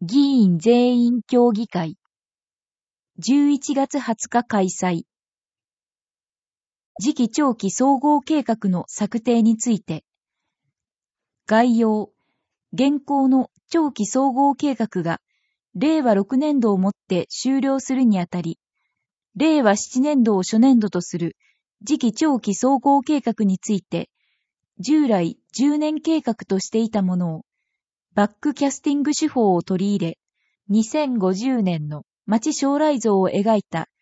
議員全員協議会。11月20日開催。次期長期総合計画の策定について。概要。現行の長期総合計画が令和6年度をもって終了するにあたり、令和7年度を初年度とする次期長期総合計画について、従来10年計画としていたものを、バックキャスティング手法を取り入れ、2050年の町将来像を描いた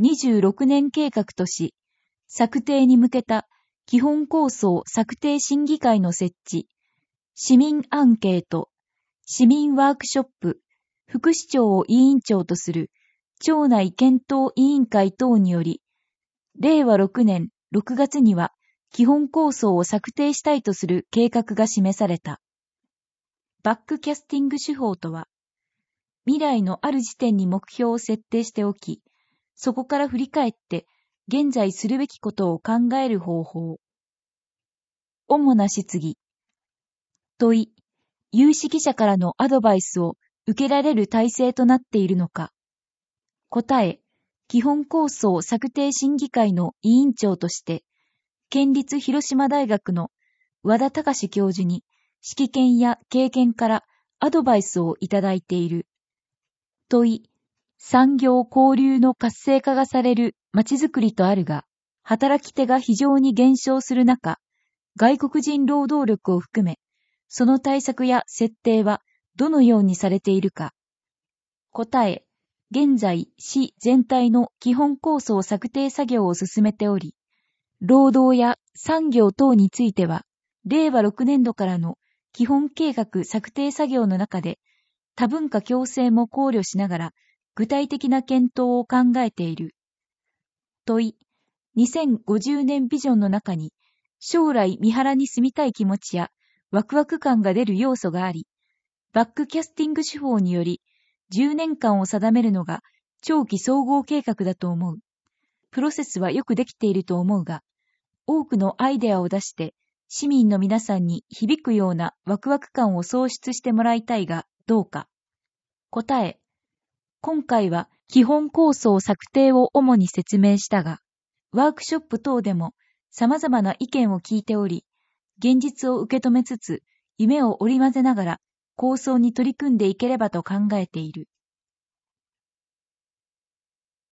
26年計画とし、策定に向けた基本構想策定審議会の設置、市民アンケート、市民ワークショップ、副市長を委員長とする庁内検討委員会等により、令和6年6月には基本構想を策定したいとする計画が示された。バックキャスティング手法とは、未来のある時点に目標を設定しておき、そこから振り返って現在するべきことを考える方法。主な質疑。問い、有識者からのアドバイスを受けられる体制となっているのか。答え、基本構想策定審議会の委員長として、県立広島大学の和田隆教授に識見や経験からアドバイスをいただいている。問い、産業交流の活性化がされるまちづくりとあるが、働き手が非常に減少する中、外国人労働力を含め、その対策や設定はどのようにされているか。答え、現在、市全体の基本構想策定作業を進めており、労働や産業等については、令和6年度からの基本計画策定作業の中で、多文化共生も考慮しながら、具体的な検討を考えている。問い、2050年ビジョンの中に、将来三原に住みたい気持ちやワクワク感が出る要素があり、バックキャスティング手法により、10年間を定めるのが長期総合計画だと思う。プロセスはよくできていると思うが、多くのアイデアを出して市民の皆さんに響くようなワクワク感を創出してもらいたいがどうか。答え、今回は基本構想策定を主に説明したが、ワークショップ等でも様々な意見を聞いており、現実を受け止めつつ夢を織り交ぜながら構想に取り組んでいければと考えている。